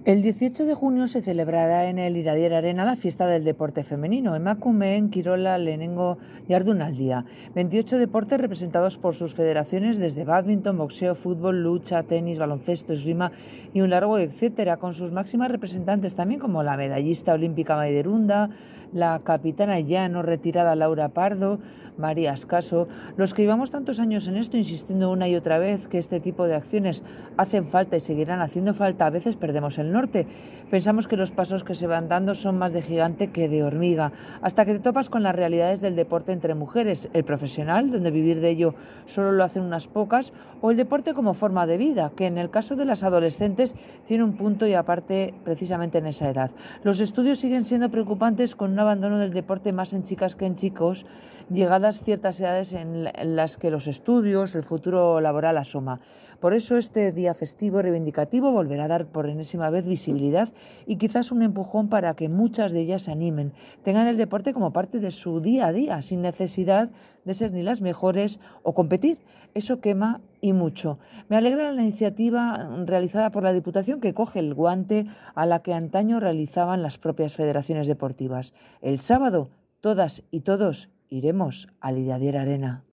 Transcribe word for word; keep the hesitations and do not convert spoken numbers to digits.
El dieciocho de junio se celebrará en el Iradier Arena la fiesta del deporte femenino. Emakumeen Kirola Lehenengo Jardunaldia. veintiocho deportes representados por sus federaciones desde bádminton, boxeo, fútbol, lucha, tenis, baloncesto, esgrima y un largo etcétera, con sus máximas representantes también como la medallista olímpica Maiderunda, la capitana ya no retirada Laura Pardo, María Ascaso. Los que llevamos tantos años en esto insistiendo una y otra vez que este tipo de acciones hacen falta y seguirán haciendo falta, a veces perdemos el norte. Pensamos que los pasos que se van dando son más de gigante que de hormiga, hasta que te topas con las realidades del deporte entre mujeres, el profesional, donde vivir de ello solo lo hacen unas pocas, o el deporte como forma de vida, que en el caso de las adolescentes tiene un punto y aparte precisamente en esa edad. Los estudios siguen siendo preocupantes, con un abandono del deporte más en chicas que en chicos, llegadas ciertas edades en las que los estudios, el futuro laboral asoma. Por eso este día festivo reivindicativo volverá a dar por enésima vez visibilidad y quizás un empujón para que muchas de ellas se animen, tengan el deporte como parte de su día a día, sin necesidad de ser ni las mejores o competir. Eso quema y mucho. Me alegra la iniciativa realizada por la Diputación, que coge el guante a la que antaño realizaban las propias federaciones deportivas. El sábado, todas y todos iremos al Iradier Arena.